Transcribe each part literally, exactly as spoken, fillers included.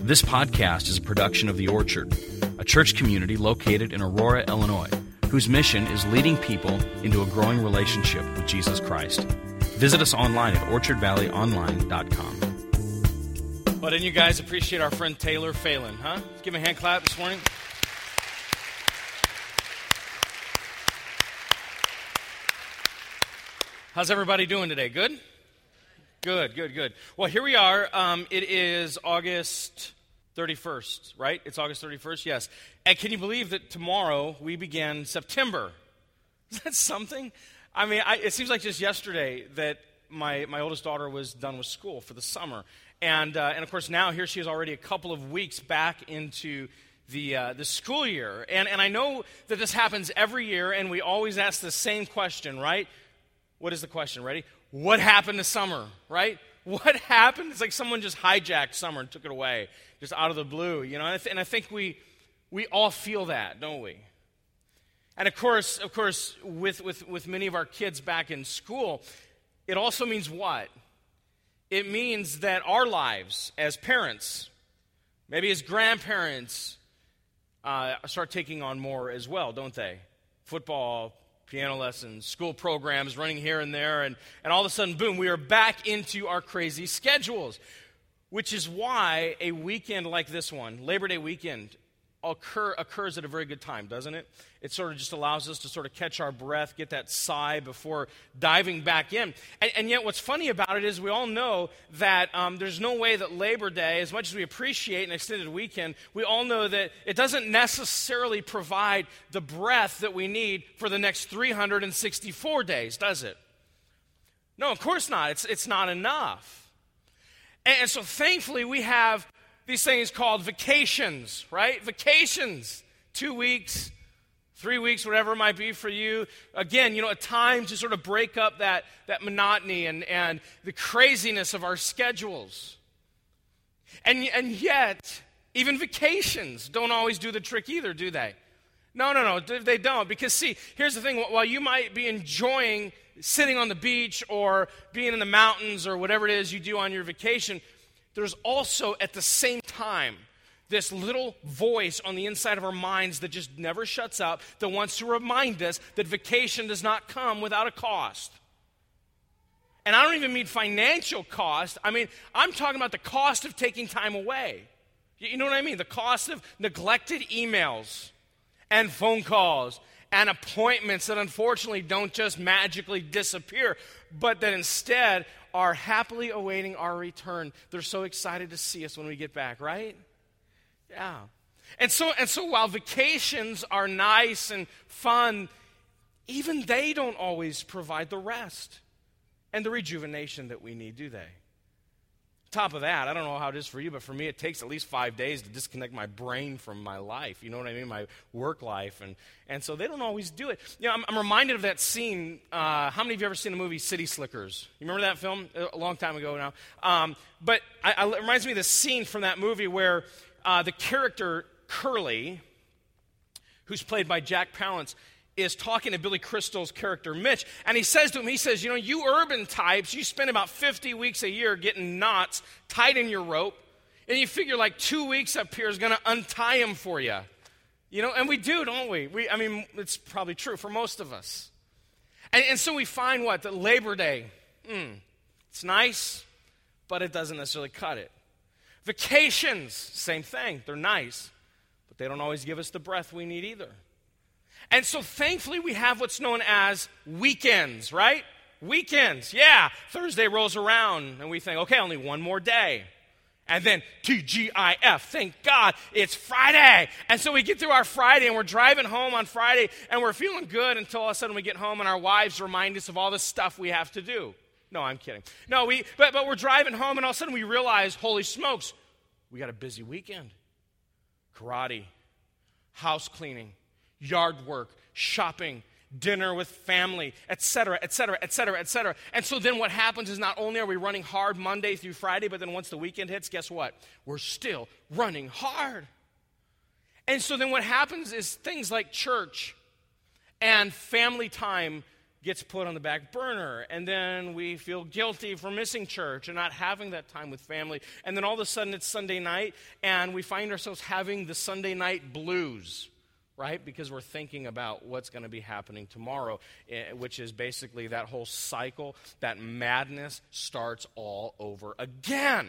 This podcast is a production of The Orchard, a church community located in Aurora, Illinois, whose mission is leading people into a growing relationship with Jesus Christ. Visit us online at orchard valley online dot com. Well, didn't you guys appreciate our friend Taylor Phelan, huh? Let's give him a hand clap this morning. How's everybody doing today? Good? Good, good, good. Well, here we are. Um, it is August thirty-first, right? It's August thirty-first, yes. And can you believe that tomorrow we begin September? Is that something? I mean, I, it seems like just yesterday that my, my oldest daughter was done with school for the summer. And, uh, and of course, now here she is already a couple of weeks back into the uh, the school year. And, and I know that this happens every year, and we always ask the same question, right? What is the question? Ready? What happened to summer, right? What happened? It's like someone just hijacked summer and took it away, just out of the blue, you know. And I, th- and I think we we all feel that, don't we? And of course, of course, with, with, with many of our kids back in school, it also means what? It means that our lives as parents, maybe as grandparents, uh, start taking on more as well, don't they? Football, piano lessons, school programs running here and there, and, and all of a sudden, boom, we are back into our crazy schedules, which is why a weekend like this one, Labor Day weekend, occur, occurs at a very good time, doesn't it? It sort of just allows us to sort of catch our breath, get that sigh before diving back in. And, and yet what's funny about it is we all know that um, there's no way that Labor Day, as much as we appreciate an extended weekend, we all know that it doesn't necessarily provide the breath that we need for the next three hundred sixty-four days, does it? No, of course not. It's, it's not enough. And, and so thankfully we have these things called vacations, right? Vacations. Two weeks, three weeks, whatever it might be for you. Again, you know, a time to sort of break up that, that monotony and, and the craziness of our schedules. And, and yet, even vacations don't always do the trick either, do they? No, no, no, they don't. Because see, here's the thing. While you might be enjoying sitting on the beach or being in the mountains or whatever it is you do on your vacation, there's also, at the same time, this little voice on the inside of our minds that just never shuts up, that wants to remind us that vacation does not come without a cost. And I don't even mean financial cost. I mean, I'm talking about the cost of taking time away. You know what I mean? The cost of neglected emails and phone calls and appointments that unfortunately don't just magically disappear, but that instead are happily awaiting our return. They're so excited to see us when we get back, right? Yeah. And so and so while vacations are nice and fun, even they don't always provide the rest and the rejuvenation that we need, do they? Top of that, I don't know how it is for you, but for me, it takes at least five days to disconnect my brain from my life. You know what I mean? My work life. And, and so they don't always do it. You know, I'm, I'm reminded of that scene. Uh, how many of you ever seen the movie City Slickers? You remember that film? A long time ago now. Um, but I, I, it reminds me of the scene from that movie where uh, the character Curly, who's played by Jack Palance, is talking to Billy Crystal's character, Mitch, and he says to him, he says, you know, you urban types, you spend about fifty weeks a year getting knots tied in your rope, and you figure like two weeks up here is going to untie them for you. You know, and we do, don't we? We, I mean, it's probably true for most of us. And, and so we find what? That Labor Day, mm, it's nice, but it doesn't necessarily cut it. Vacations, same thing. They're nice, but they don't always give us the breath we need either. And so thankfully we have what's known as weekends, right? Weekends, yeah. Thursday rolls around and we think, okay, only one more day. And then T G I F, thank God, it's Friday. And so we get through our Friday and we're driving home on Friday and we're feeling good until all of a sudden we get home and our wives remind us of all the stuff we have to do. No, I'm kidding. No, we but, but we're driving home and all of a sudden we realize, holy smokes, we got a busy weekend. Karate, house cleaning, yard work, shopping, dinner with family, et cetera, et cetera, et cetera, et cetera. And so then what happens is not only are we running hard Monday through Friday, but then once the weekend hits, guess what? We're still running hard. And so then what happens is things like church and family time gets put on the back burner, and then we feel guilty for missing church and not having that time with family, and then all of a sudden it's Sunday night, and we find ourselves having the Sunday night blues, right? Because we're thinking about what's going to be happening tomorrow, which is basically that whole cycle, that madness starts all over again.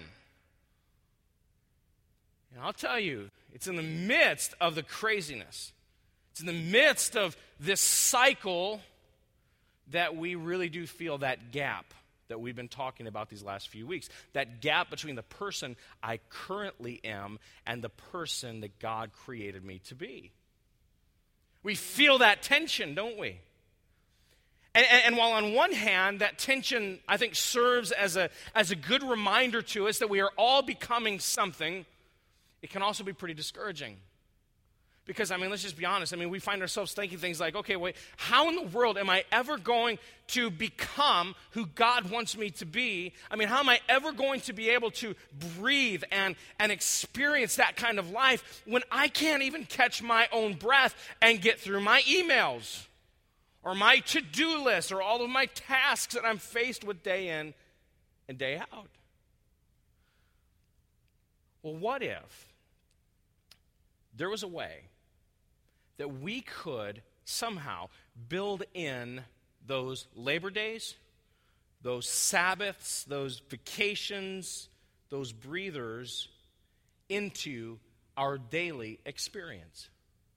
And I'll tell you, it's in the midst of the craziness, it's in the midst of this cycle that we really do feel that gap that we've been talking about these last few weeks. That gap between the person I currently am and the person that God created me to be. We feel that tension, don't we? And, and, and while on one hand, that tension, I think, serves as a, as a good reminder to us that we are all becoming something, it can also be pretty discouraging. Because, I mean, let's just be honest. I mean, we find ourselves thinking things like, okay, wait, how in the world am I ever going to become who God wants me to be? I mean, how am I ever going to be able to breathe and, and experience that kind of life when I can't even catch my own breath and get through my emails or my to-do list or all of my tasks that I'm faced with day in and day out? Well, what if there was a way that we could somehow build in those Labor Days, those Sabbaths, those vacations, those breathers into our daily experience?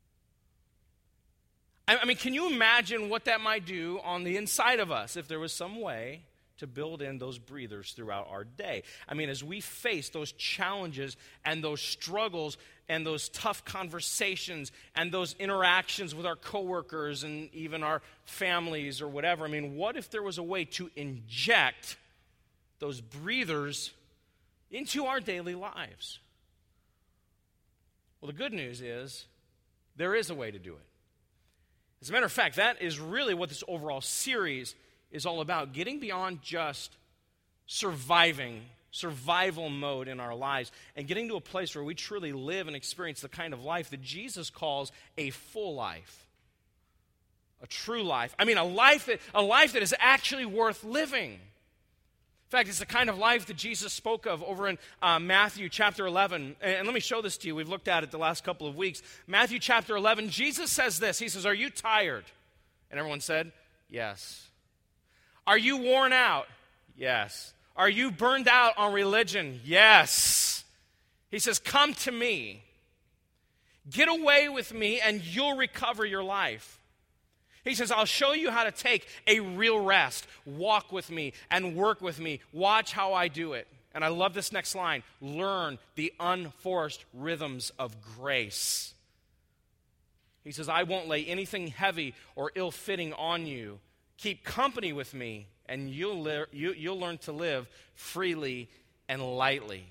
I mean, can you imagine what that might do on the inside of us if there was some way to build in those breathers throughout our day? I mean, as we face those challenges and those struggles and those tough conversations and those interactions with our coworkers and even our families or whatever, I mean, what if there was a way to inject those breathers into our daily lives? Well, the good news is there is a way to do it. As a matter of fact, that is really what this overall series is all about, getting beyond just surviving, survival mode in our lives, and getting to a place where we truly live and experience the kind of life that Jesus calls a full life, a true life. I mean, a life that, a life that is actually worth living. In fact, it's the kind of life that Jesus spoke of over in uh, Matthew chapter eleven. And, and let me show this to you. We've looked at it the last couple of weeks. Matthew chapter eleven, Jesus says this. He says, "Are you tired?" And everyone said, "Yes." "Are you worn out?" "Yes." "Are you burned out on religion?" "Yes." He says, "Come to me. Get away with me and you'll recover your life." He says, "I'll show you how to take a real rest. Walk with me and work with me. Watch how I do it." And I love this next line. "Learn the unforced rhythms of grace." He says, "I won't lay anything heavy or ill-fitting on you. Keep company with me, and you'll, li- you, you'll learn to live freely and lightly."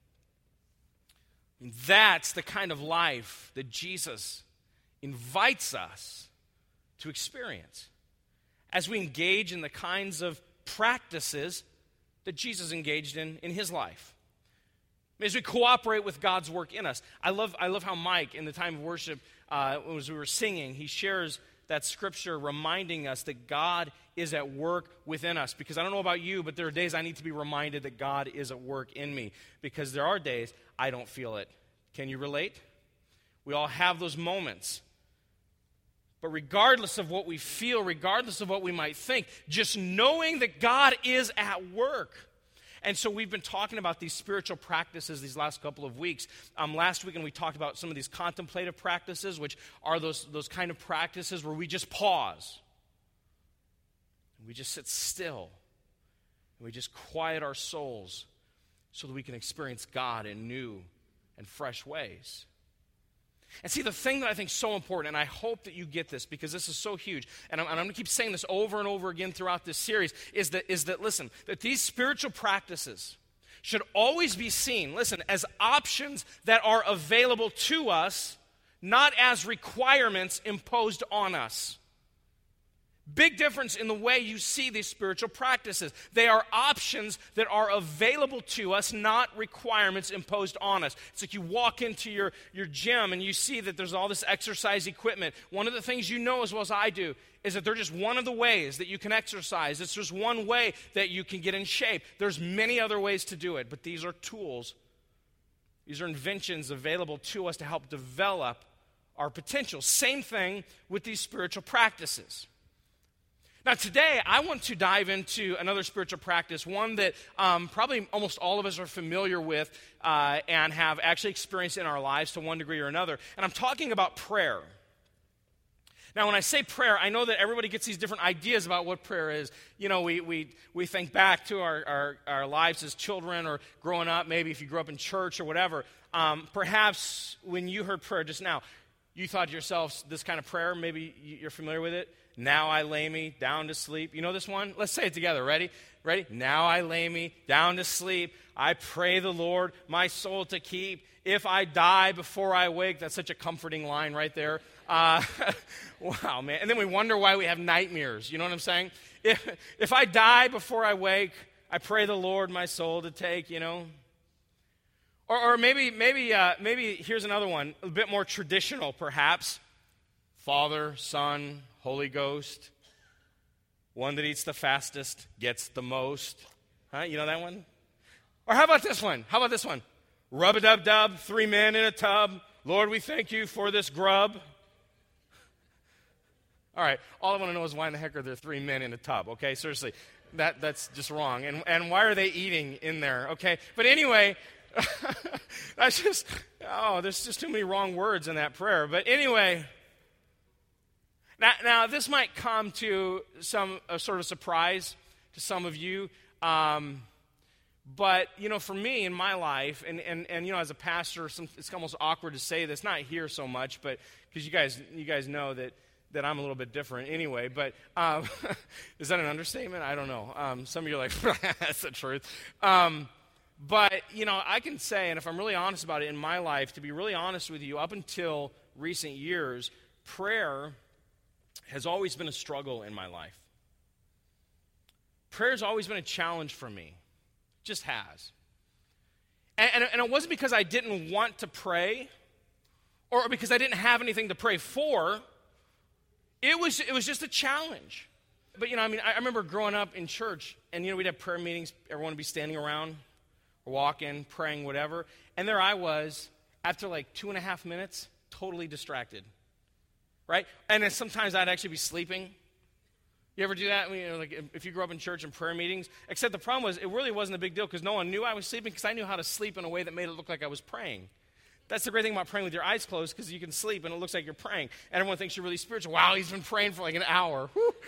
And that's the kind of life that Jesus invites us to experience as we engage in the kinds of practices that Jesus engaged in in his life. As we cooperate with God's work in us. I love, I love how Mike, in the time of worship, uh, as we were singing, he shares that scripture reminding us that God is at work within us. Because I don't know about you, but there are days I need to be reminded that God is at work in me. Because there are days I don't feel it. Can you relate? We all have those moments. But regardless of what we feel, regardless of what we might think, just knowing that God is at work. And so we've been talking about these spiritual practices these last couple of weeks. Um, last week, and we talked about some of these contemplative practices, which are those, those kind of practices where we just pause. And we just sit still. And we just quiet our souls so that we can experience God in new and fresh ways. And see, the thing that I think is so important, and I hope that you get this because this is so huge, and I'm, and I'm going to keep saying this over and over again throughout this series, is that, is that, listen, that these spiritual practices should always be seen, listen, as options that are available to us, not as requirements imposed on us. Big difference in the way you see these spiritual practices. They are options that are available to us, not requirements imposed on us. It's like you walk into your, your gym and you see that there's all this exercise equipment. One of the things you know as well as I do is that they're just one of the ways that you can exercise. It's just one way that you can get in shape. There's many other ways to do it, but these are tools. These are inventions available to us to help develop our potential. Same thing with these spiritual practices. Now today, I want to dive into another spiritual practice, one that um, probably almost all of us are familiar with uh, and have actually experienced in our lives to one degree or another. And I'm talking about prayer. Now, when I say prayer, I know that everybody gets these different ideas about what prayer is. You know, we we we think back to our, our, our lives as children or growing up, maybe if you grew up in church or whatever. Um, perhaps when you heard prayer just now, you thought to yourselves, this kind of prayer, maybe you're familiar with it. Now I lay me down to sleep. You know this one? Let's say it together. Ready? Ready? Now I lay me down to sleep. I pray the Lord my soul to keep. If I die before I wake. That's such a comforting line right there. Uh, wow, man. And then we wonder why we have nightmares. You know what I'm saying? If, if I die before I wake, I pray the Lord my soul to take, you know. Or, or maybe, maybe, uh, maybe here's another one, a bit more traditional perhaps. Father, Son, Holy Ghost. One that eats the fastest gets the most. Huh? You know that one? Or how about this one? How about this one? Rub-a-dub-dub, three men in a tub. Lord, we thank you for this grub. All right, all I want to know is why in the heck are there three men in a tub, okay? Seriously, that, that's just wrong. And, and why are they eating in there, okay? But anyway, that's just, oh, there's just too many wrong words in that prayer. But anyway, now, now this might come to some a sort of surprise to some of you. Um, but, you know, for me in my life, and, and, and you know, as a pastor, some, it's almost awkward to say this, not here so much, but because you guys, you guys know that, that I'm a little bit different anyway, but um, is that an understatement? I don't know. Um, some of you are like, that's the truth. Um, but, you know, I can say, and if I'm really honest about it in my life, to be really honest with you, up until recent years, prayer has always been a struggle in my life. Prayer has always been a challenge for me. It just has. And, and, and it wasn't because I didn't want to pray or because I didn't have anything to pray for. It was it was just a challenge. But, you know, I mean, I, I remember growing up in church, and, you know, we'd have prayer meetings. Everyone would be standing around or walking, praying, whatever. And there I was, after like two and a half minutes, totally distracted, right? And then sometimes I'd actually be sleeping. You ever do that? I mean, you know, like if you grew up in church and prayer meetings? Except the problem was, it really wasn't a big deal because no one knew I was sleeping because I knew how to sleep in a way that made it look like I was praying. That's the great thing about praying with your eyes closed, because you can sleep and it looks like you're praying. And everyone thinks you're really spiritual. Wow, he's been praying for like an hour.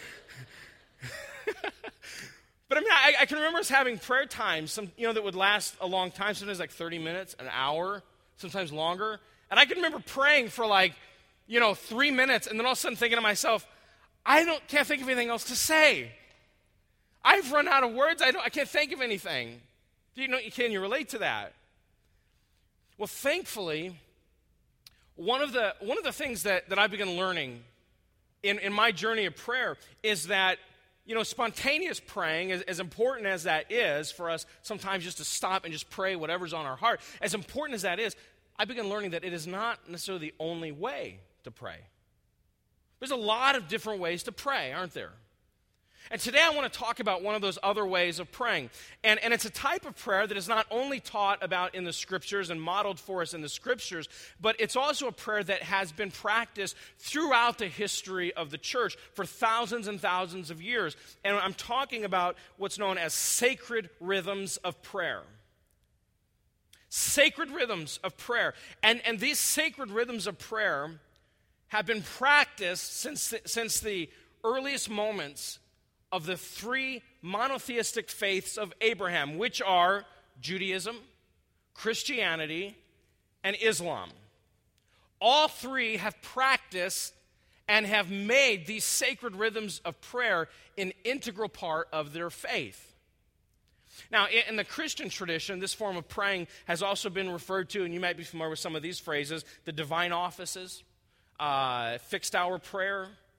But I mean, I, I can remember us having prayer times, some, you know, that would last a long time, sometimes like thirty minutes, an hour, sometimes longer. And I can remember praying for like, you know, three minutes, and then all of a sudden thinking to myself, I don't can't think of anything else to say. I've run out of words. I don't. I can't think of anything. Do you know? Can you relate to that? Well, thankfully, one of the one of the things that, that I've begun learning in, in my journey of prayer is that, you know, spontaneous praying, as, as important as that is for us sometimes just to stop and just pray whatever's on our heart, as important as that is, I began learning that it is not necessarily the only way to pray. There's a lot of different ways to pray, aren't there? And today I want to talk about one of those other ways of praying. And, and it's a type of prayer that is not only taught about in the Scriptures and modeled for us in the Scriptures, but it's also a prayer that has been practiced throughout the history of the church for thousands and thousands of years. And I'm talking about what's known as sacred rhythms of prayer. Sacred rhythms of prayer. And, and these sacred rhythms of prayer have been practiced since, since the earliest moments of the three monotheistic faiths of Abraham, which are Judaism, Christianity, and Islam. All three have practiced and have made these sacred rhythms of prayer an integral part of their faith. Now, in the Christian tradition, this form of praying has also been referred to, and you might be familiar with some of these phrases, the divine offices, uh, fixed hour prayer,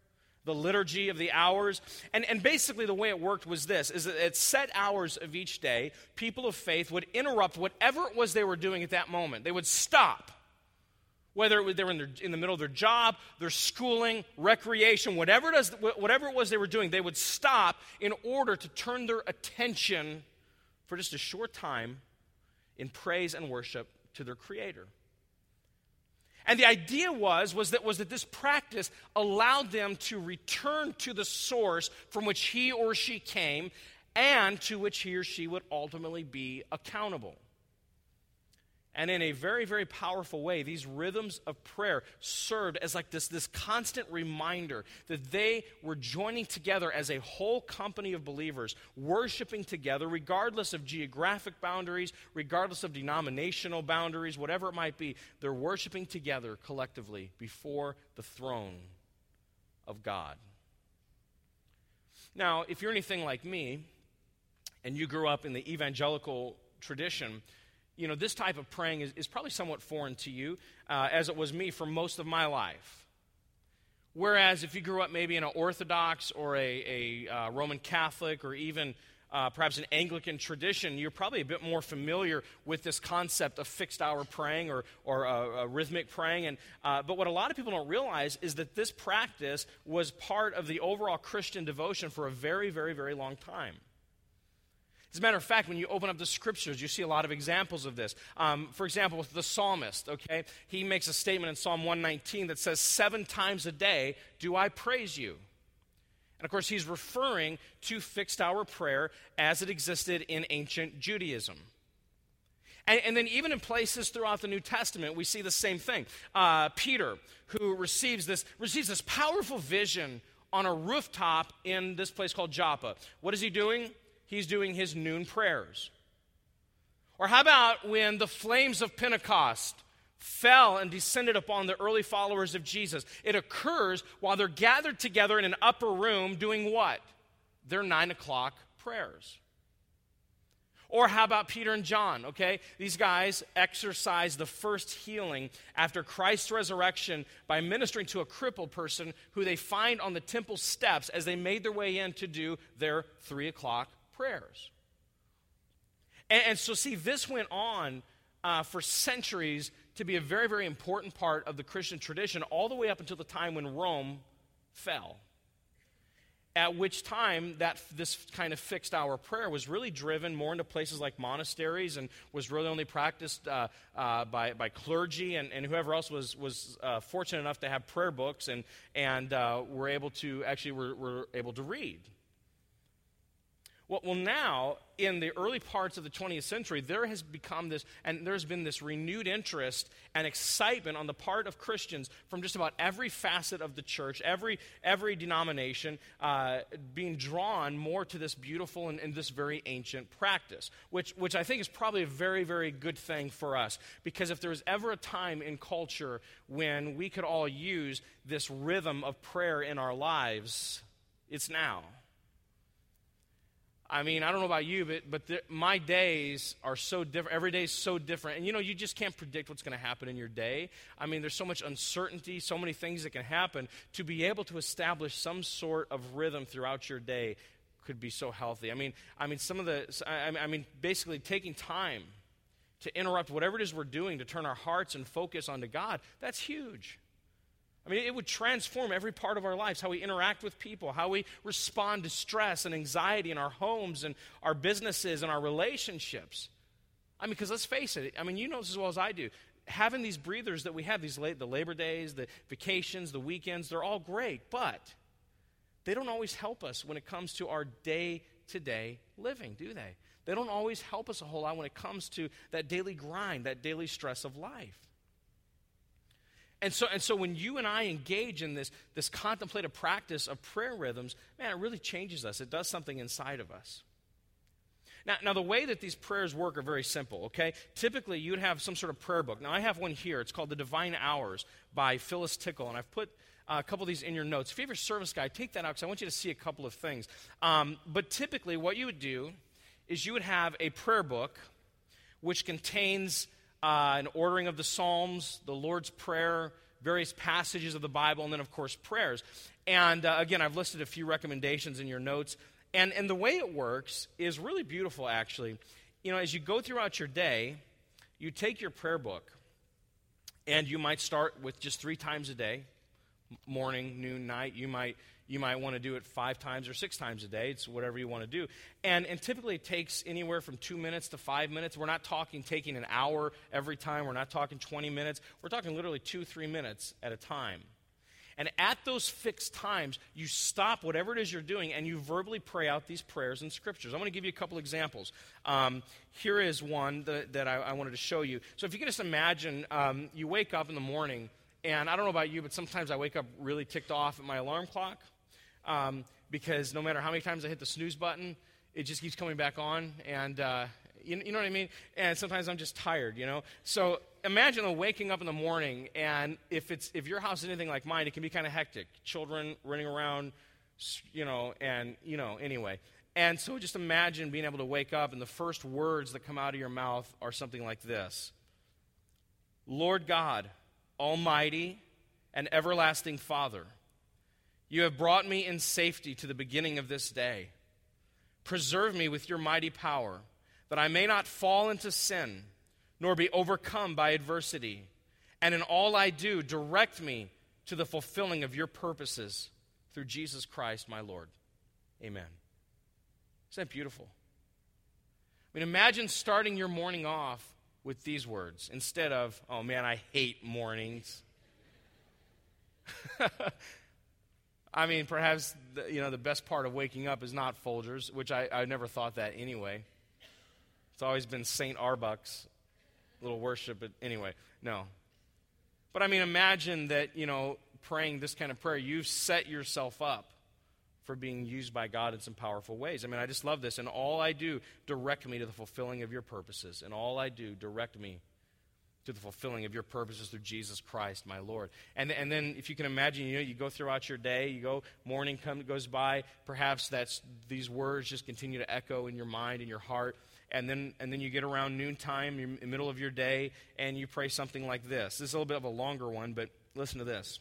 the liturgy of the hours. And, and basically the way it worked was this, is that at set hours of each day, people of faith would interrupt whatever it was they were doing at that moment. They would stop. Whether it was they were in, their, in the middle of their job, their schooling, recreation, whatever it, is, whatever it was they were doing, they would stop in order to turn their attention for just a short time in praise and worship to their Creator. And the idea was, was, that, was that this practice allowed them to return to the source from which he or she came and to which he or she would ultimately be accountable. And in a very, very powerful way, these rhythms of prayer served as like this, this constant reminder that they were joining together as a whole company of believers, worshiping together, regardless of geographic boundaries, regardless of denominational boundaries, whatever it might be. They're worshiping together collectively before the throne of God. Now, if you're anything like me, and you grew up in the evangelical tradition, you know, this type of praying is, is probably somewhat foreign to you, uh, as it was me for most of my life. Whereas if you grew up maybe in an Orthodox or a, a uh, Roman Catholic or even uh, perhaps an Anglican tradition, you're probably a bit more familiar with this concept of fixed hour praying or, or uh, uh, rhythmic praying. And uh, but what a lot of people don't realize is that this practice was part of the overall Christian devotion for a very, very, very long time. As a matter of fact, when you open up the scriptures, you see a lot of examples of this. Um, for example, with the psalmist, okay, he makes a statement in Psalm one nineteen that says, seven times a day do I praise you. And of course, he's referring to fixed hour prayer as it existed in ancient Judaism. And, and then even in places throughout the New Testament, we see the same thing. Uh, Peter, who receives this, receives this powerful vision on a rooftop in this place called Joppa. What is he doing? He's doing his noon prayers. Or how about when the flames of Pentecost fell and descended upon the early followers of Jesus? It occurs while they're gathered together in an upper room doing what? Their nine o'clock prayers. Or how about Peter and John, okay? These guys exercised the first healing after Christ's resurrection by ministering to a crippled person who they find on the temple steps as they made their way in to do their three o'clock prayers. And, and so see, this went on uh, for centuries to be a very, very important part of the Christian tradition all the way up until the time when Rome fell. At which time that this kind of fixed hour prayer was really driven more into places like monasteries and was really only practiced uh, uh, by, by clergy and, and whoever else was was uh, fortunate enough to have prayer books and and uh, were able to actually were, were able to read. Well, well, now, in the early parts of the twentieth century, there has become this, and there's been this renewed interest and excitement on the part of Christians from just about every facet of the church, every every denomination, uh, being drawn more to this beautiful and, and this very ancient practice, which, which I think is probably a very, very good thing for us, because if there was ever a time in culture when we could all use this rhythm of prayer in our lives, it's now. I mean, I don't know about you, but but the, my days are so different. Every day is so different. And, you know, you just can't predict what's going to happen in your day. I mean, there's so much uncertainty, so many things that can happen. To be able to establish some sort of rhythm throughout your day could be so healthy. I mean, I mean, some of the, I, I mean, basically taking time to interrupt whatever it is we're doing to turn our hearts and focus onto God, that's huge. I mean, it would transform every part of our lives, how we interact with people, how we respond to stress and anxiety in our homes and our businesses and our relationships. I mean, because let's face it, I mean, you know this as well as I do. Having these breathers that we have, these la- the Labor Days, the vacations, the weekends, they're all great, but they don't always help us when it comes to our day-to-day living, do they? They don't always help us a whole lot when it comes to that daily grind, that daily stress of life. And so, and so when you and I engage in this, this contemplative practice of prayer rhythms, man, it really changes us. It does something inside of us. Now, now the way that these prayers work are very simple, okay? Typically, you'd have some sort of prayer book. Now, I have one here. It's called The Divine Hours by Phyllis Tickle, and I've put uh, a couple of these in your notes. If you have your service guide, take that out because I want you to see a couple of things. Um, but typically, what you would do is you would have a prayer book which contains Uh, an ordering of the Psalms, the Lord's Prayer, various passages of the Bible, and then, of course, prayers. And uh, again, I've listed a few recommendations in your notes. And, and the way it works is really beautiful, actually. You know, as you go throughout your day, you take your prayer book, and you might start with just three times a day, morning, noon, night. You might you might want to do it five times or six times a day. It's whatever you want to do. And, and typically it takes anywhere from two minutes to five minutes. We're not talking taking an hour every time. We're not talking twenty minutes. We're talking literally two, three minutes at a time. And at those fixed times, you stop whatever it is you're doing and you verbally pray out these prayers and scriptures. I want to give you a couple examples. Um, here is one that, that I, I wanted to show you. So if you can just imagine, um, you wake up in the morning, and I don't know about you, but sometimes I wake up really ticked off at my alarm clock um, because no matter how many times I hit the snooze button, it just keeps coming back on, and uh, you, you know what I mean? And sometimes I'm just tired, you know? So imagine waking up in the morning, and if it's if your house is anything like mine, it can be kind of hectic. Children running around, you know, and, you know, anyway. And so just imagine being able to wake up, and the first words that come out of your mouth are something like this. Lord God, Almighty and everlasting Father, you have brought me in safety to the beginning of this day. Preserve me with your mighty power, that I may not fall into sin, nor be overcome by adversity. And in all I do, direct me to the fulfilling of your purposes through Jesus Christ, my Lord. Amen. Isn't that beautiful? I mean, imagine starting your morning off with these words instead of, oh man, I hate mornings. I mean, perhaps the, you know the best part of waking up is not Folgers, which I, I never thought that anyway. It's always been Saint Arbuck's little worship, but anyway, no. But I mean, imagine that, you know, praying this kind of prayer, you've set yourself up for being used by God in some powerful ways. I mean, I just love this. And all I do, direct me to the fulfilling of your purposes. And all I do, direct me to the fulfilling of your purposes through Jesus Christ, my Lord. And, and then if you can imagine, you know, you go throughout your day, you go, morning come, goes by, perhaps that's these words just continue to echo in your mind and your heart. And then and then you get around noontime, in the middle of your day, and you pray something like this. This is a little bit of a longer one, but listen to this.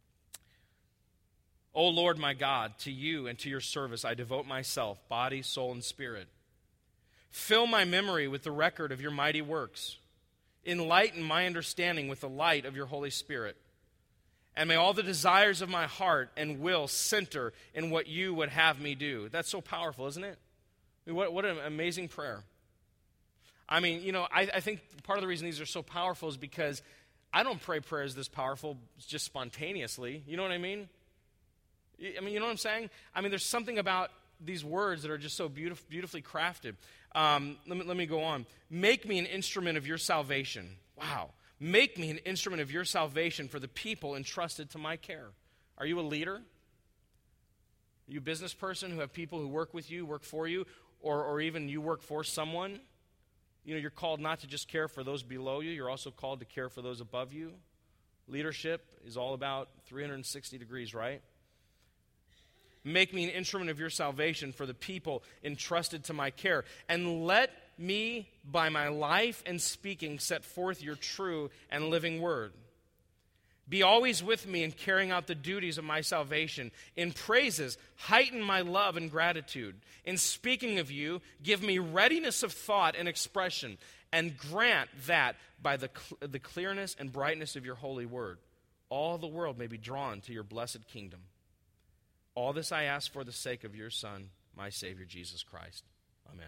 O Lord my God, to you and to your service I devote myself, body, soul, and spirit. Fill my memory with the record of your mighty works. Enlighten my understanding with the light of your Holy Spirit. And may all the desires of my heart and will center in what you would have me do. That's so powerful, isn't it? I mean, what, what an amazing prayer. I mean, you know, I, I think part of the reason these are so powerful is because I don't pray prayers this powerful just spontaneously. You know what I mean? I mean, you know what I'm saying? I mean, there's something about these words that are just so beautif- beautifully crafted. Um, let me, let me go on. Make me an instrument of your salvation. Wow. Make me an instrument of your salvation for the people entrusted to my care. Are you a leader? Are you a business person who have people who work with you, work for you, or, or even you work for someone? You know, you're called not to just care for those below you. You're also called to care for those above you. Leadership is all about three hundred sixty degrees, right? Make me an instrument of your salvation for the people entrusted to my care. And let me, by my life and speaking, set forth your true and living word. Be always with me in carrying out the duties of my salvation. In praises, heighten my love and gratitude. In speaking of you, give me readiness of thought and expression. And grant that by the, cl- the clearness and brightness of your holy word, all the world may be drawn to your blessed kingdom. All this I ask for the sake of your Son, my Savior, Jesus Christ. Amen.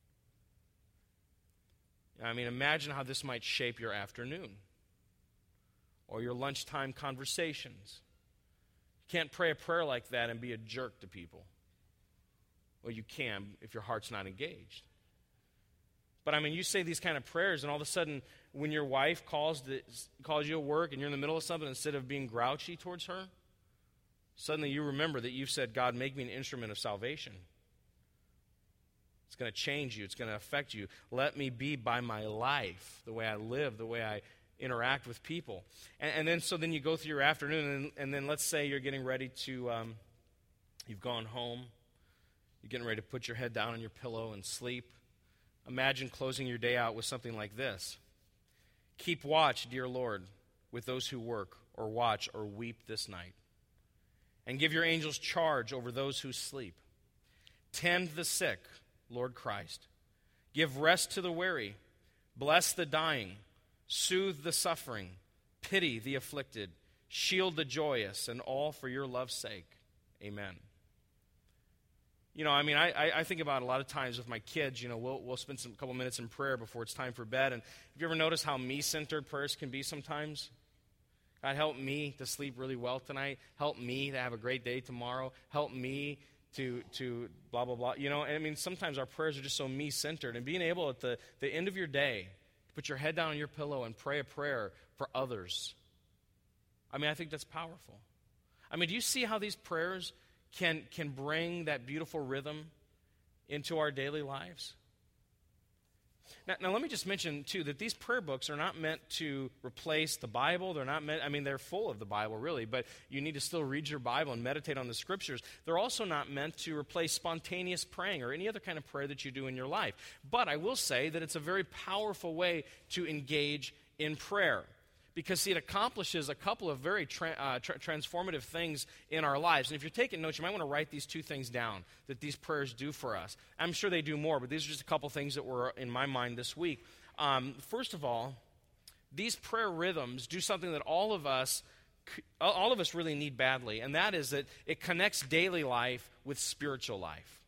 I mean, imagine how this might shape your afternoon or your lunchtime conversations. You can't pray a prayer like that and be a jerk to people. Well, you can if your heart's not engaged. But I mean, you say these kind of prayers, and all of a sudden, when your wife calls, to, calls you at work and you're in the middle of something, instead of being grouchy towards her, suddenly you remember that you've said, God, make me an instrument of salvation. It's going to change you. It's going to affect you. Let me be by my life, the way I live, the way I interact with people. And, and then so then you go through your afternoon, and, and then let's say you're getting ready to, um, you've gone home. You're getting ready to put your head down on your pillow and sleep. Imagine closing your day out with something like this. Keep watch, dear Lord, with those who work or watch or weep this night. And give your angels charge over those who sleep. Tend the sick, Lord Christ. Give rest to the weary. Bless the dying. Soothe the suffering. Pity the afflicted. Shield the joyous, and all for your love's sake. Amen. You know, I mean, I, I think about a lot of times with my kids, you know, we'll, we'll spend some couple minutes in prayer before it's time for bed. And have you ever noticed how me-centered prayers can be sometimes? God, help me to sleep really well tonight. Help me to have a great day tomorrow. Help me to to blah, blah, blah. You know, and I mean, sometimes our prayers are just so me-centered. And being able at the, the end of your day to put your head down on your pillow and pray a prayer for others, I mean, I think that's powerful. I mean, do you see how these prayers can, can bring that beautiful rhythm into our daily lives? Now, now, let me just mention, too, that these prayer books are not meant to replace the Bible. They're not meant, I mean, they're full of the Bible, really, but you need to still read your Bible and meditate on the Scriptures. They're also not meant to replace spontaneous praying or any other kind of prayer that you do in your life. But I will say that it's a very powerful way to engage in prayer. Because, see, it accomplishes a couple of very tra- uh, tra- transformative things in our lives. And if you're taking notes, you might want to write these two things down that these prayers do for us. I'm sure they do more, but these are just a couple things that were in my mind this week. Um, first of all, these prayer rhythms do something that all of us, all of us really need badly, and that is that it connects daily life with spiritual life.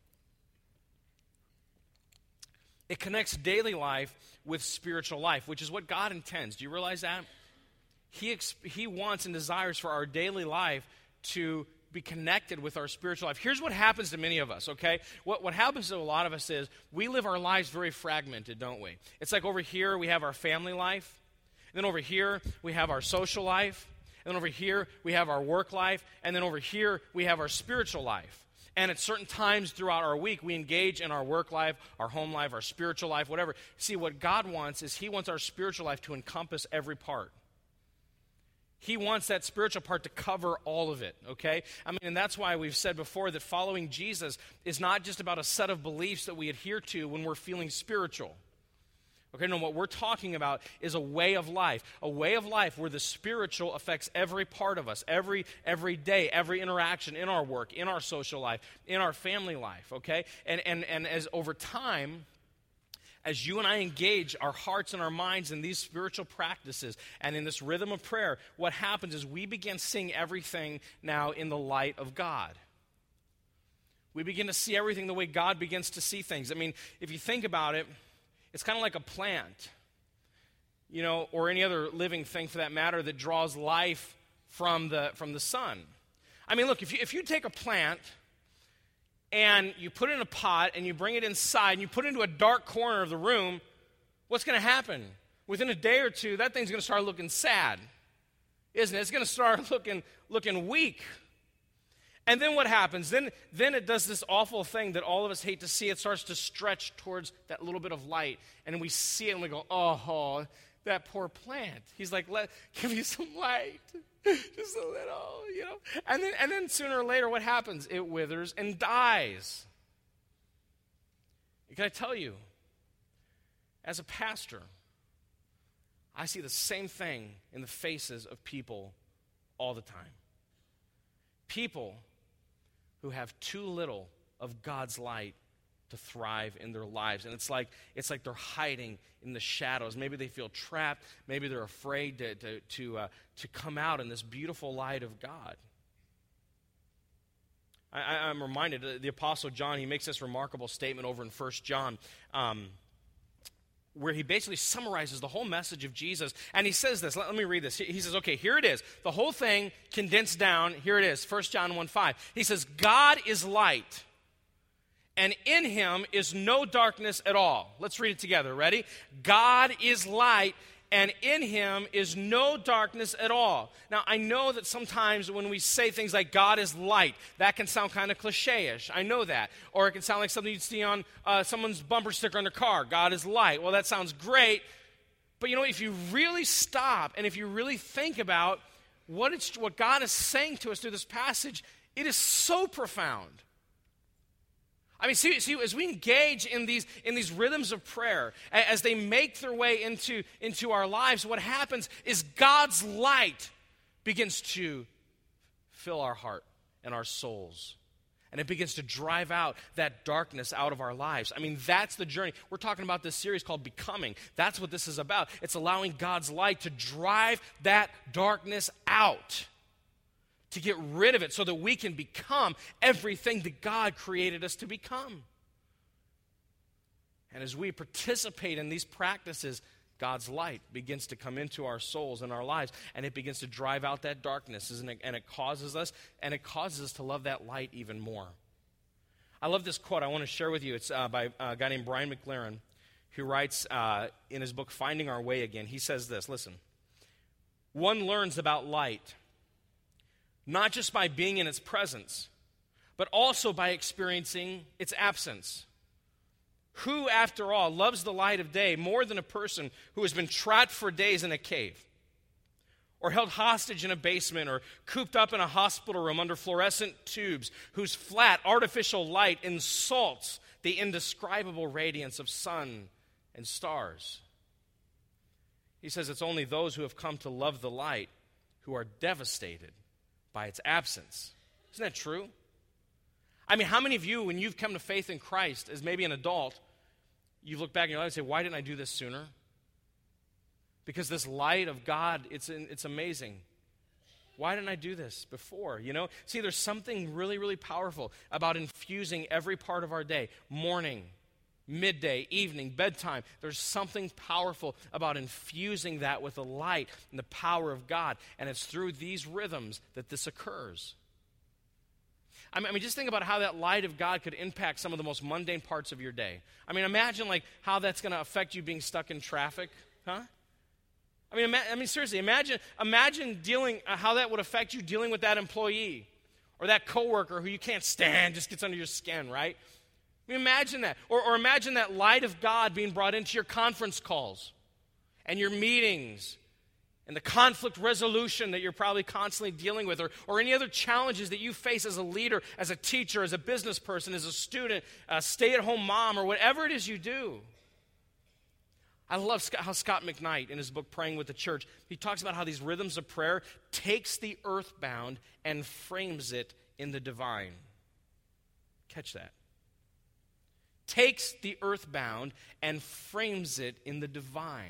It connects daily life with spiritual life, which is what God intends. Do you realize that? He, he wants and desires for our daily life to be connected with our spiritual life. Here's what happens to many of us, okay? What, what happens to a lot of us is we live our lives very fragmented, don't we? It's like over here we have our family life. And then over here we have our social life. And then over here we have our work life. And then over here we have our spiritual life. And at certain times throughout our week, we engage in our work life, our home life, our spiritual life, whatever. See, what God wants is He wants our spiritual life to encompass every part. He wants that spiritual part to cover all of it, okay? I mean, and that's why we've said before that following Jesus is not just about a set of beliefs that we adhere to when we're feeling spiritual. Okay, no, what we're talking about is a way of life, a way of life where the spiritual affects every part of us, every every day, every interaction in our work, in our social life, in our family life, okay? And and and as over time, as you and I engage our hearts and our minds in these spiritual practices and in this rhythm of prayer, what happens is we begin seeing everything now in the light of God. We begin to see everything the way God begins to see things. I mean, if you think about it, it's kind of like a plant, you know, or any other living thing for that matter that draws life from the from the sun. I mean, look, if you if you take a plant and you put it in a pot, and you bring it inside, and you put it into a dark corner of the room, what's going to happen? Within a day or two, that thing's going to start looking sad, isn't it? It's going to start looking looking weak. And then what happens? Then, then it does this awful thing that all of us hate to see. It starts to stretch towards that little bit of light, and we see it, and we go, oh, that poor plant. He's like, Let, give me some light. Just a little, you know. And then, and then sooner or later, what happens? It withers and dies. Can I tell you, as a pastor, I see the same thing in the faces of people all the time. People who have too little of God's light to thrive in their lives. And it's like it's like they're hiding in the shadows. Maybe they feel trapped. Maybe they're afraid to to to, uh, to come out in this beautiful light of God. I, I'm reminded, uh, the Apostle John, he makes this remarkable statement over in First John, um, where he basically summarizes the whole message of Jesus. And he says this. Let, let me read this. He, he says, okay, here it is. The whole thing condensed down. Here it is, First John one five. He says, God is light, and in Him is no darkness at all. Let's read it together. Ready? God is light, and in Him is no darkness at all. Now, I know that sometimes when we say things like God is light, that can sound kind of cliche-ish. I know that. Or it can sound like something you'd see on uh, someone's bumper sticker on their car. God is light. Well, that sounds great. But, you know, if you really stop and if you really think about what, it's, what God is saying to us through this passage, it is so profound. I mean, see, see, as we engage in these in these rhythms of prayer, as they make their way into, into our lives, what happens is God's light begins to fill our heart and our souls. And it begins to drive out that darkness out of our lives. I mean, that's the journey. We're talking about this series called Becoming. That's what this is about. It's allowing God's light to drive that darkness out, to get rid of it so that we can become everything that God created us to become. And as we participate in these practices, God's light begins to come into our souls and our lives, and it begins to drive out that darkness, and it, and it causes us, and it causes us to love that light even more. I love this quote I want to share with you. It's uh, by a guy named Brian McLaren, who writes uh, in his book, Finding Our Way Again. He says this, listen, one learns about light, not just by being in its presence, but also by experiencing its absence. Who, after all, loves the light of day more than a person who has been trapped for days in a cave, or held hostage in a basement, or cooped up in a hospital room under fluorescent tubes, whose flat, artificial light insults the indescribable radiance of sun and stars? He says it's only those who have come to love the light who are devastated by its absence. Isn't that true? I mean, how many of you, when you've come to faith in Christ as maybe an adult, you look back in your life and say, why didn't I do this sooner? Because this light of God, it's it's amazing. Why didn't I do this before? You know, see, there's something really, really powerful about infusing every part of our day, morning, midday, evening, bedtime. There's something powerful about infusing that with the light and the power of God, and it's through these rhythms that this occurs. I mean, just think about how that light of God could impact some of the most mundane parts of your day. I mean, imagine like how that's going to affect you being stuck in traffic, huh? I mean, ima- I mean, seriously, imagine, imagine dealing uh, how that would affect you dealing with that employee or that coworker who you can't stand, just gets under your skin, right? I mean, imagine that, or, or imagine that light of God being brought into your conference calls and your meetings, and the conflict resolution that you're probably constantly dealing with, or, or any other challenges that you face as a leader, as a teacher, as a business person, as a student, a stay-at-home mom, or whatever it is you do. I love how Scott McKnight, in his book Praying with the Church, he talks about how these rhythms of prayer takes the earthbound and frames it in the divine. Catch that. Takes the earthbound and frames it in the divine.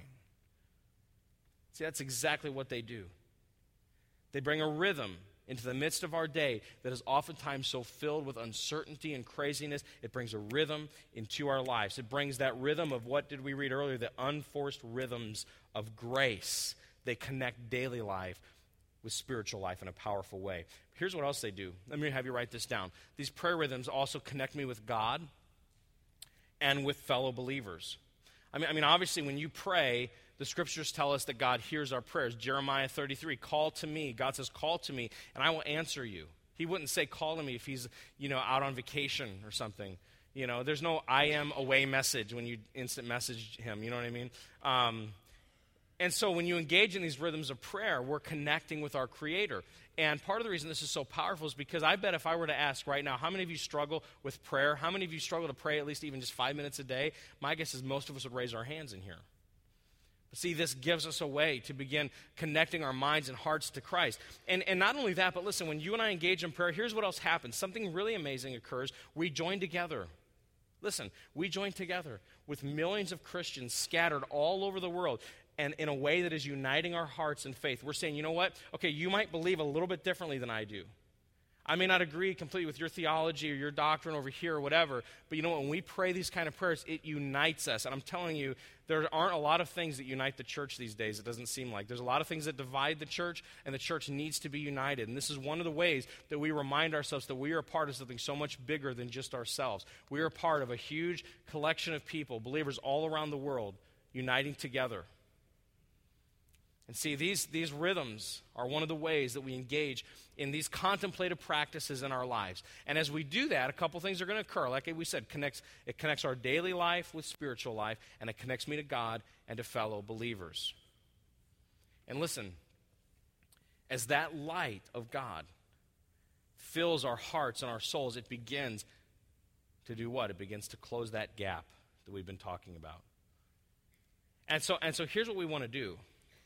See, that's exactly what they do. They bring a rhythm into the midst of our day that is oftentimes so filled with uncertainty and craziness. It brings a rhythm into our lives. It brings that rhythm of, what did we read earlier? The unforced rhythms of grace. They connect daily life with spiritual life in a powerful way. Here's what else they do. Let me have you write this down. These prayer rhythms also connect me with God and with fellow believers. I mean, I mean, obviously, when you pray, the scriptures tell us that God hears our prayers. Jeremiah thirty-three, call to me. God says, call to me, and I will answer you. He wouldn't say call to me if he's, you know, out on vacation or something. You know, there's no I am away message when you instant message him. You know what I mean? Um, and so when you engage in these rhythms of prayer, we're connecting with our Creator. And part of the reason this is so powerful is because I bet if I were to ask right now, how many of you struggle with prayer? How many of you struggle to pray at least even just five minutes a day? My guess is most of us would raise our hands in here. See, this gives us a way to begin connecting our minds and hearts to Christ. And, and not only that, but listen, when you and I engage in prayer, here's what else happens. Something really amazing occurs. We join together. Listen, we join together with millions of Christians scattered all over the world, and in a way that is uniting our hearts in faith. We're saying, you know what? Okay, you might believe a little bit differently than I do. I may not agree completely with your theology or your doctrine over here or whatever, but you know what? When we pray these kind of prayers, it unites us. And I'm telling you, there aren't a lot of things that unite the church these days, it doesn't seem like. There's a lot of things that divide the church, and the church needs to be united. And this is one of the ways that we remind ourselves that we are a part of something so much bigger than just ourselves. We are a part of a huge collection of people, believers all around the world, uniting together. And see, these, these rhythms are one of the ways that we engage in these contemplative practices in our lives. And as we do that, a couple things are going to occur. Like we said, connects, it connects our daily life with spiritual life, and it connects me to God and to fellow believers. And listen, as that light of God fills our hearts and our souls, it begins to do what? It begins to close that gap that we've been talking about. And so, and so here's what we want to do.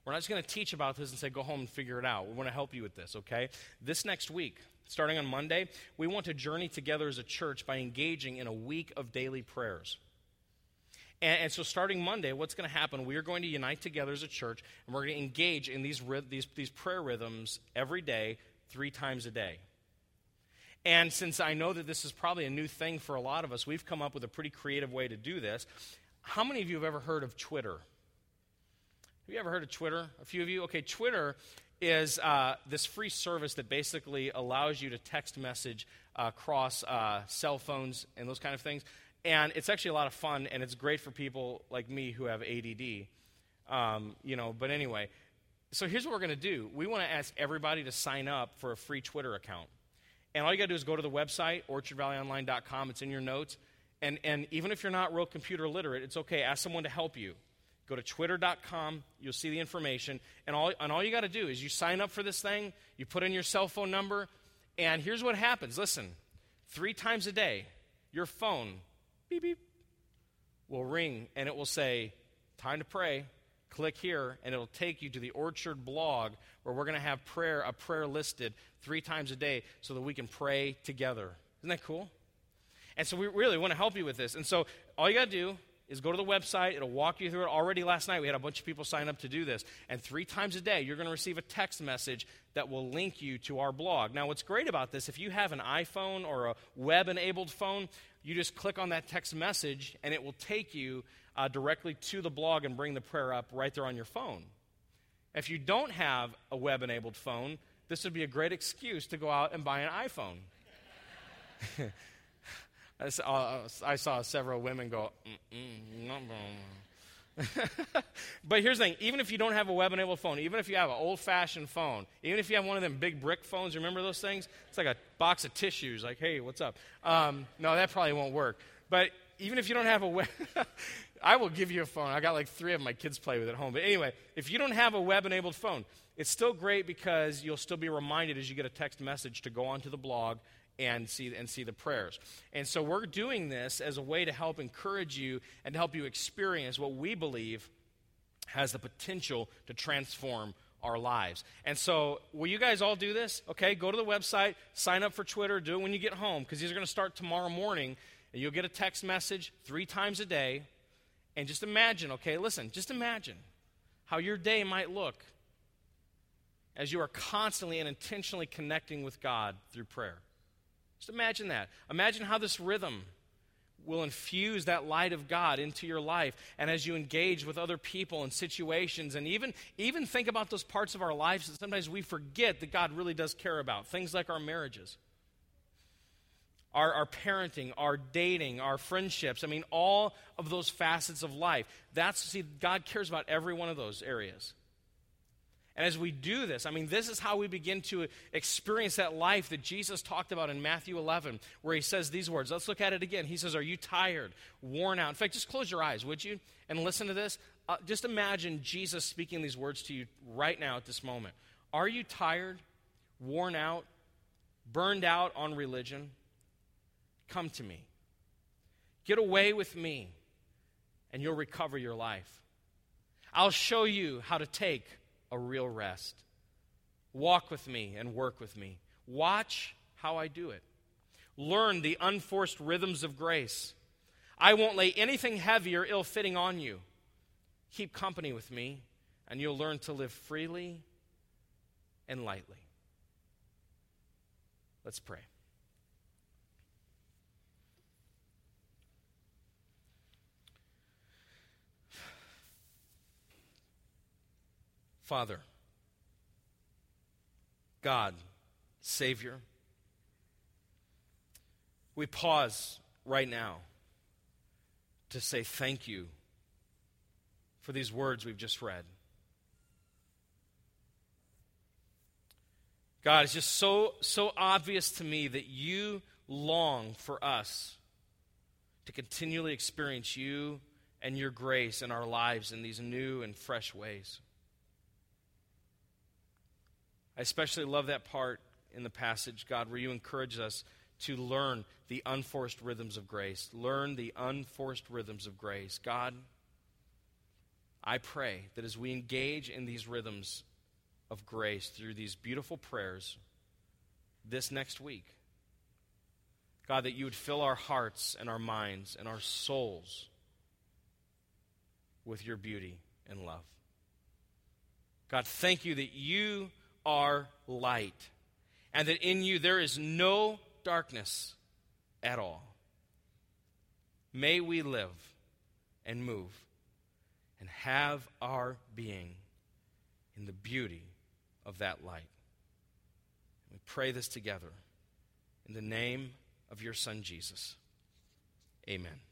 We're not just going to teach about this and say, go home and figure it out. We want to help you with this, okay? This next week, starting on Monday, we want to journey together as a church by engaging in a week of daily prayers. And, and so starting Monday, what's going to happen, we are going to unite together as a church, and we're going to engage in these, these, these prayer rhythms every day, three times a day. And since I know that this is probably a new thing for a lot of us, we've come up with a pretty creative way to do this. How many of you have ever heard of Twitter? Have you ever heard of Twitter? A few of you? Okay, Twitter is uh, this free service that basically allows you to text message uh, across uh, cell phones and those kind of things. And it's actually a lot of fun, and it's great for people like me who have A D D. Um, you know, but anyway, so here's what we're going to do. We want to ask everybody to sign up for a free Twitter account. And all you got to do is go to the website, orchard valley online dot com. It's in your notes. And, and even if you're not real computer literate, it's okay. Ask someone to help you. Go to twitter dot com. You'll see the information. And all, and all you got to do is you sign up for this thing. You put in your cell phone number. And here's what happens. Listen, three times a day, your phone, beep, beep, will ring. And it will say, time to pray. Click here, and it'll take you to the Orchard blog where we're going to have prayer, a prayer listed three times a day so that we can pray together. Isn't that cool? And so we really want to help you with this. And so all you got to do is go to the website. It'll walk you through it. Already last night we had a bunch of people sign up to do this. And three times a day you're going to receive a text message that will link you to our blog. Now what's great about this, if you have an iPhone or a web-enabled phone, you just click on that text message and it will take you uh, directly to the blog and bring the prayer up right there on your phone. If you don't have a web-enabled phone, this would be a great excuse to go out and buy an iPhone. I, saw, I saw several women go, mm-mm, no, no. But here's the thing, even if you don't have a web-enabled phone, even if you have an old-fashioned phone, even if you have one of them big brick phones, remember those things? It's like a box of tissues, like, hey, what's up? Um, no, that probably won't work. But even if you don't have a web, I will give you a phone. I got like three of my kids play with at home. But anyway, if you don't have a web-enabled phone, it's still great because you'll still be reminded as you get a text message to go onto the blog and see and see the prayers. And so we're doing this as a way to help encourage you and to help you experience what we believe has the potential to transform our lives. And so will you guys all do this? Okay, go to the website, sign up for Twitter, do it when you get home, because these are going to start tomorrow morning, and you'll get a text message three times a day. And just imagine, okay, listen, just imagine how your day might look as you are constantly and intentionally connecting with God through prayer. Just imagine that. Imagine how this rhythm will infuse that light of God into your life. And as you engage with other people and situations, and even, even think about those parts of our lives that sometimes we forget that God really does care about. Things like our marriages, our, our parenting, our dating, our friendships. I mean, all of those facets of life. That's, see, God cares about every one of those areas. And as we do this, I mean, this is how we begin to experience that life that Jesus talked about in Matthew eleven, where he says these words. Let's look at it again. He says, are you tired, worn out? In fact, just close your eyes, would you? And listen to this. Uh, just imagine Jesus speaking these words to you right now at this moment. Are you tired, worn out, burned out on religion? Come to me. Get away with me, and you'll recover your life. I'll show you how to take a real rest. Walk with me and work with me. Watch how I do it. Learn the unforced rhythms of grace. I won't lay anything heavy or ill-fitting on you. Keep company with me, and you'll learn to live freely and lightly. Let's pray. Father, God, Savior, we pause right now to say thank you for these words we've just read. God, it's just so, so obvious to me that you long for us to continually experience you and your grace in our lives in these new and fresh ways. I especially love that part in the passage, God, where you encourage us to learn the unforced rhythms of grace. Learn the unforced rhythms of grace. God, I pray that as we engage in these rhythms of grace through these beautiful prayers this next week, God, that you would fill our hearts and our minds and our souls with your beauty and love. God, thank you that you are light and that in you there is no darkness at all. May we live and move and have our being in the beauty of that light. We pray this together in the name of your Son, Jesus. Amen.